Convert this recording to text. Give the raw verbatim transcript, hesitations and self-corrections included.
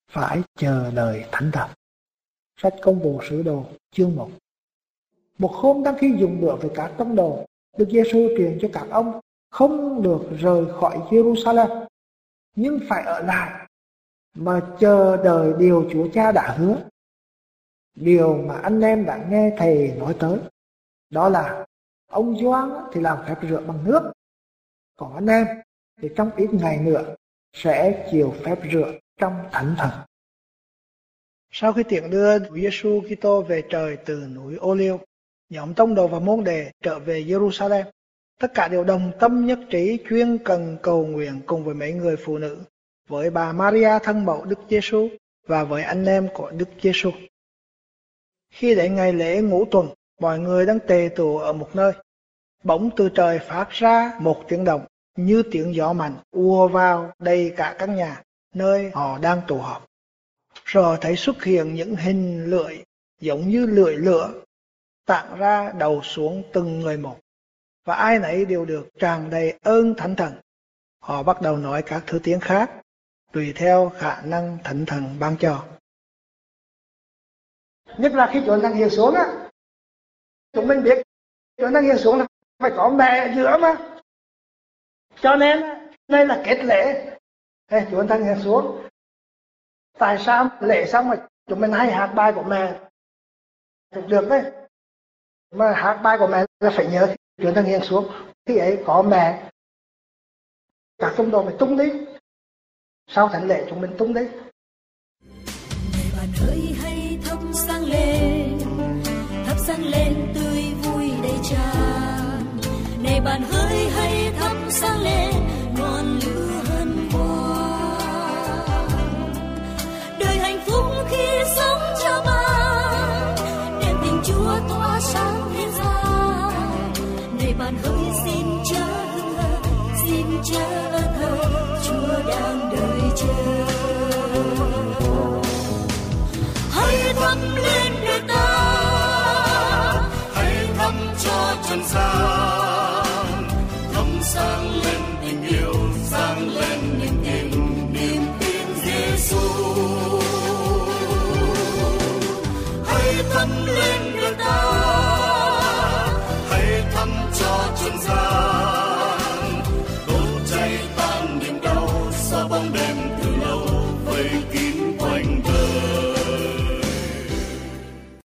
phải chờ đợi thánh thần. Sách Công vụ Sứ Đồ chương một. Một hôm đang khi dùng bữa với các tông đồ, Đức Giêsu truyền cho các ông không được rời khỏi Jerusalem, nhưng phải ở lại mà chờ đợi điều Chúa Cha đã hứa. Điều mà anh em đã nghe thầy nói tới, đó là ông Gioan thì làm phép rửa bằng nước, còn anh em thì trong ít ngày nữa sẽ chịu phép rửa trong Thánh Thần. Sau khi tiễn đưa Chúa Giêsu Kitô về trời từ núi Ô-liêu, nhóm tông đồ và môn đệ trở về Jerusalem. Tất cả đều đồng tâm nhất trí chuyên cần cầu nguyện cùng với mấy người phụ nữ, với bà Maria thân mẫu Đức Giêsu và với anh em của Đức Giêsu. Khi đến ngày lễ Ngũ Tuần, mọi người đang tề tụ ở một nơi. Bỗng từ trời phát ra một tiếng động như tiếng gió mạnh ùa vào đầy cả căn nhà nơi họ đang tụ họp. Rồi thấy xuất hiện những hình lưỡi giống như lưỡi lửa tản ra đầu xuống từng người một, và ai nấy đều được tràn đầy ơn Thánh Thần. Họ bắt đầu nói các thứ tiếng khác tùy theo khả năng Thánh Thần ban cho. Nhất là khi Chúa đang hiện xuống á, chúng mình biết Chúa đang hiện xuống là phải có mẹ ở giữa mà, cho nên đây là kết lễ. Hey, Chúa đang hiện xuống. Tại sao lễ xong mà chúng mình hay hát bài của mẹ được đấy, mà hát bài của mẹ là phải nhớ Chúa đang hiện xuống, khi ấy có mẹ. Các tông đồ phải tung đi, sau thánh lễ chúng mình tung đi. Này bạn hỡi hãy thắp sáng lên, thắp sáng lên tươi vui đầy tràn. Này bạn hỡi hãy thắp sáng lên, ngọn lửa hân hoan. Đời hạnh phúc khi sống cho bạn, đèn tình Chúa tỏa sáng thiên gia. Này bạn hỡi xin chớ hững hờ, xin chớ ân hờ, Chúa đang đợi chờ. Hãy thắp lên đời ta, hãy thắp cho trần gian, thắp sáng lên tình yêu, sáng lên niềm tin, niềm tin Giêsu. Hãy thắp lên đời ta, hãy thắp cho trần gian.